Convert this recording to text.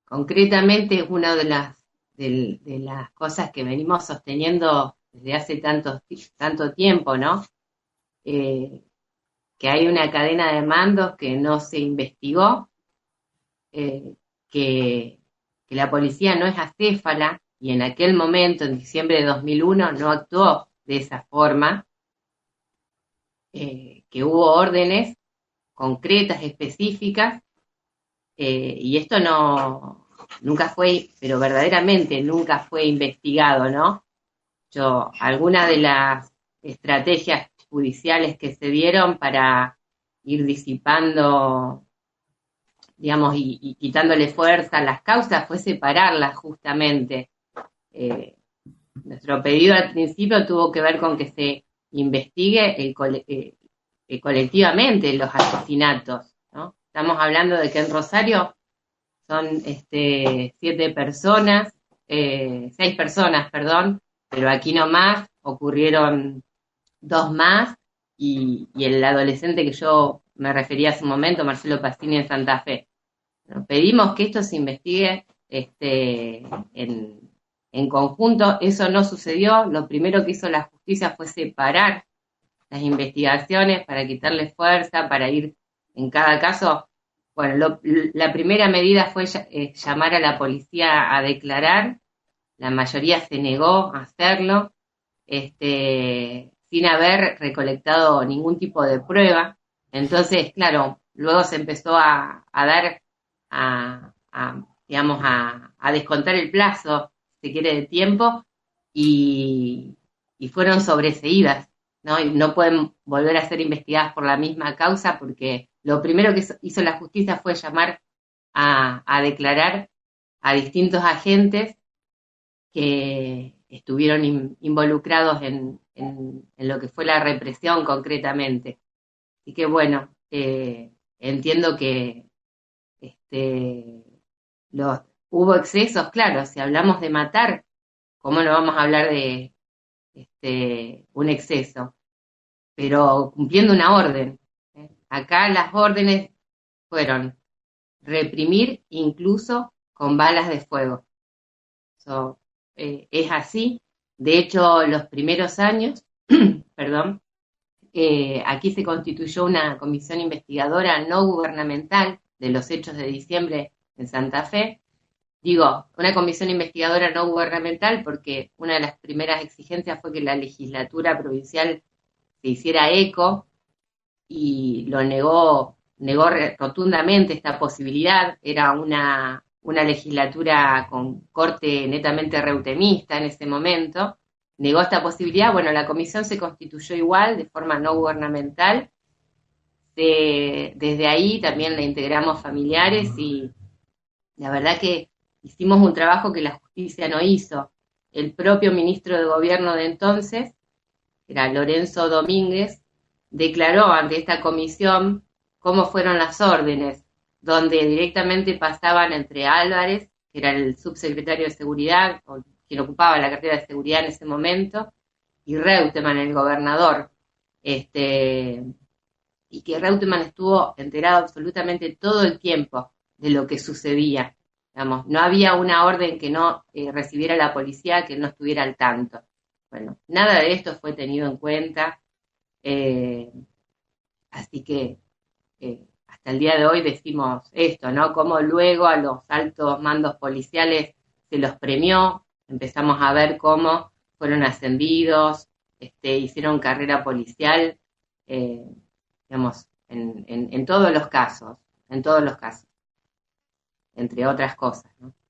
Concretamente, es una de las cosas que venimos sosteniendo desde hace tanto tiempo, ¿no? Eh, que hay una cadena de mandos que no se investigó, eh, que, que la policía no es acéfala y en aquel momento, en diciembre de 2001, no actuó de esa forma, que hubo órdenes concretas, específicas, y esto nunca fue, pero verdaderamente nunca fue investigado, ¿no? Algunas de las estrategias judiciales que se dieron para ir disipando, digamos, y quitándole fuerza a las causas fue separarlas justamente. Eh, Nuestro pedido al principio tuvo que ver con que se investigue colectivamente los asesinatos, ¿no? Estamos hablando de que en Rosario son 7 personas, 6 personas, perdón, pero aquí nomás ocurrieron 2 más y el adolescente que yo me refería hace un momento, Marcelo Pastini en Santa Fe. Bueno, pedimos que esto se investigue en conjunto, eso no sucedió, lo primero que hizo la justicia fue separar las investigaciones para quitarle fuerza, para ir en cada caso. Bueno, la primera medida fue llamar a la policía a declarar, la mayoría se negó a hacerlo, sin haber recolectado ningún tipo de prueba. Entonces, claro, luego se empezó a dar, digamos, a descontar el plazo, si se quiere, de tiempo, y, y fueron sobreseídas, ¿no? Y no pueden volver a ser investigadas por la misma causa porque lo primero que hizo la justicia fue llamar a declarar a distintos agentes que estuvieron involucrados en lo que fue la represión concretamente. Así que bueno, entiendo que este, los, hubo excesos, claro, si hablamos de matar, ¿cómo no vamos a hablar de un exceso? Pero cumpliendo una orden. Acá las órdenes fueron reprimir incluso con balas de fuego. So, es así. De hecho, los primeros años, perdón, aquí se constituyó una comisión investigadora no gubernamental de los hechos de diciembre en Santa Fe. Digo, una comisión investigadora no gubernamental porque una de las primeras exigencias fue que la legislatura provincial se hiciera eco y lo negó rotundamente esta posibilidad. Era una legislatura con corte netamente reutemista en ese momento. Negó esta posibilidad. Bueno, la comisión se constituyó igual, de forma no gubernamental. Desde ahí también la integramos familiares y la verdad que hicimos un trabajo que la justicia no hizo. El propio ministro de Gobierno de entonces, que era Lorenzo Domínguez, declaró ante esta comisión cómo fueron las órdenes, donde directamente pasaban entre Álvarez, que era el subsecretario de Seguridad, o quien ocupaba la cartera de Seguridad en ese momento, y Reutemann, el gobernador. Y que Reutemann estuvo enterado absolutamente todo el tiempo de lo que sucedía. Digamos, no había una orden que no recibiera la policía que no estuviera al tanto. Bueno, nada de esto fue tenido en cuenta, eh, así que hasta el día de hoy decimos esto, ¿no? Como luego a los altos mandos policiales se los premió, empezamos a ver cómo fueron ascendidos, hicieron carrera policial, eh, digamos, en todos los casos, entre otras cosas, ¿no?